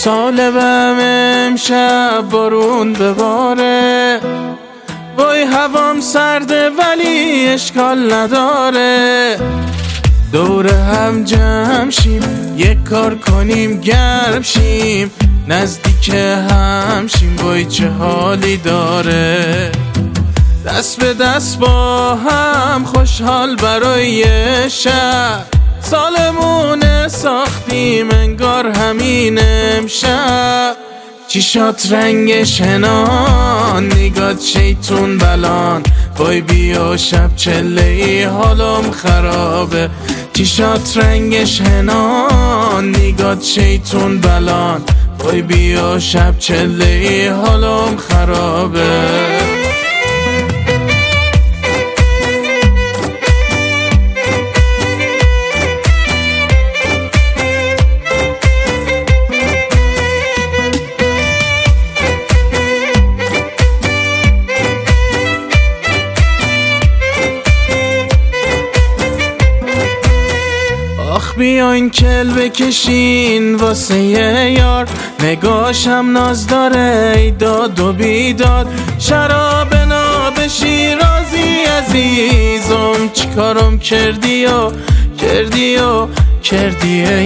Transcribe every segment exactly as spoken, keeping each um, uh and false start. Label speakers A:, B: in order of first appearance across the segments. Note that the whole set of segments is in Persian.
A: طالبم امشب بارون بباره، وای هوام سرده ولی اشکال نداره. دور هم جمع شیم یک کار کنیم گرم شیم، نزدیک هم شیم وای چه حالی داره. دست به دست با هم خوشحال برای شب، سالمونه ساختیم انگار همین امشب. چیشات رنگش هنان، نگات شیطون بلان، وای بیا شب چله ای حالم خرابه. چیشات رنگش هنان، نگات شیطون بلان، وای بیا شب چله ای حالم خرابه. آخ بیاین کل بکشین واسه یه یار، نگاشم ناز داره ای داد و بیداد. شراب ناب شیرازی عزیزم، چیکارم کردی و کردی و کردی ای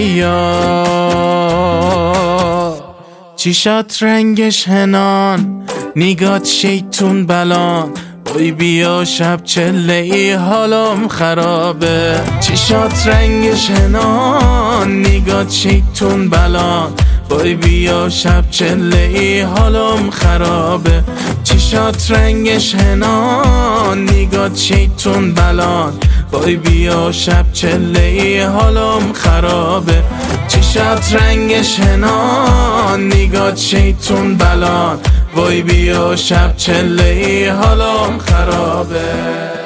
A: یار. چیشات رنگش هنان، نگات شیطون بلان، وای بیا شب چله ای حالم خرابه. چیشات رنگش هنان، نگات شیطون بلان، وای بیا شب چله ای حالم خرابه. چیشات رنگش هنان، نگات شیطون بلان، وای بیا شب چله ای حالم خرابه. چیشات رنگش هنان، نگات شیطون بلان، وای بیا شب چله ای حالم خرابه.